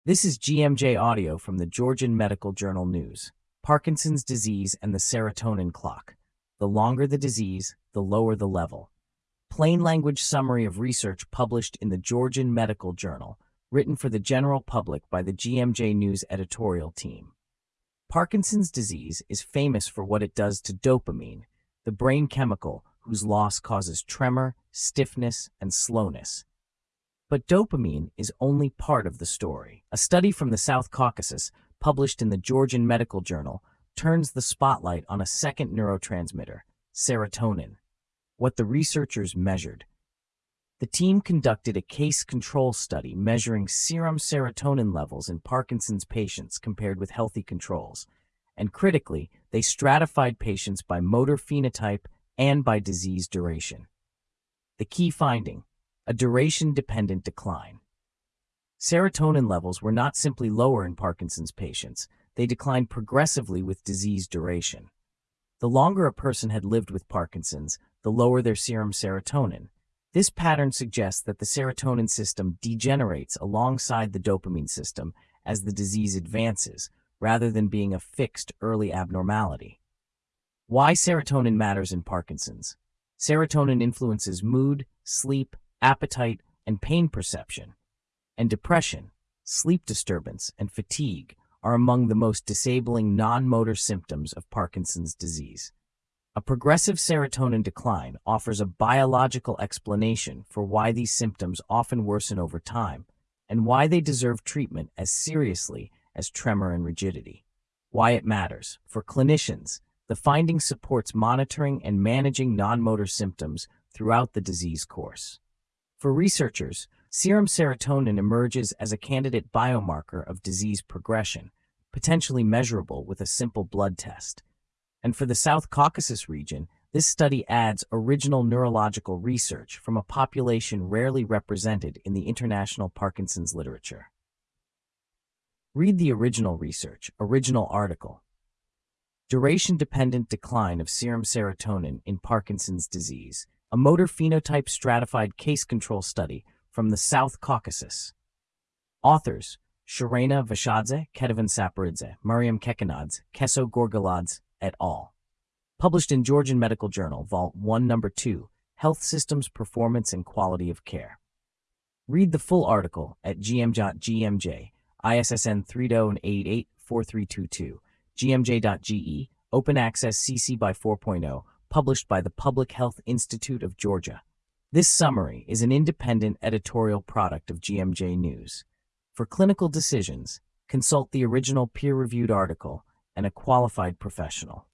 This is GMJ audio from the Georgian Medical Journal News. Parkinson's disease and the serotonin clock. The longer the disease, the lower the level. Plain language summary of research published in the Georgian Medical Journal, written for the general public by the GMJ News editorial team. Parkinson's disease is famous for what it does to dopamine, the brain chemical whose loss causes tremor, stiffness, and slowness. But dopamine is only part of the story. A study from the South Caucasus, published in the Georgian Medical Journal, turns the spotlight on a second neurotransmitter, serotonin. What the researchers measured. The team conducted a case control study measuring serum serotonin levels in Parkinson's patients compared with healthy controls. And critically, they stratified patients by motor phenotype and by disease duration. The key finding: a duration-dependent decline. Serotonin levels were not simply lower in Parkinson's patients, they declined progressively with disease duration. The longer a person had lived with Parkinson's, the lower their serum serotonin. This pattern suggests that the serotonin system degenerates alongside the dopamine system as the disease advances, rather than being a fixed early abnormality. Why serotonin matters in Parkinson's. Serotonin influences mood, sleep, appetite, and pain perception. And depression, sleep disturbance, and fatigue are among the most disabling non-motor symptoms of Parkinson's disease. A progressive serotonin decline offers a biological explanation for why these symptoms often worsen over time and why they deserve treatment as seriously as tremor and rigidity. Why it matters. For clinicians, the finding supports monitoring and managing non-motor symptoms throughout the disease course. For researchers, serum serotonin emerges as a candidate biomarker of disease progression, potentially measurable with a simple blood test. And for the South Caucasus region, this study adds original neurological research from a population rarely represented in the international Parkinson's literature. Read the original research, original article. Duration-dependent decline of serum serotonin in Parkinson's disease, a motor phenotype stratified case control study from the South Caucasus. Authors: Sharena Vashadze, Ketevan Saparidze, Mariam Kekanadze, Keso Gorgaladze, et al. Published in Georgian Medical Journal, Vol. 1, No. 2, Health Systems Performance and Quality of Care. Read the full article at gm.gmj, ISSN 30884322, gmj.ge, Open Access CC by 4.0, published by the Public Health Institute of Georgia. This summary is an independent editorial product of GMJ News. For clinical decisions, consult the original peer-reviewed article and a qualified professional.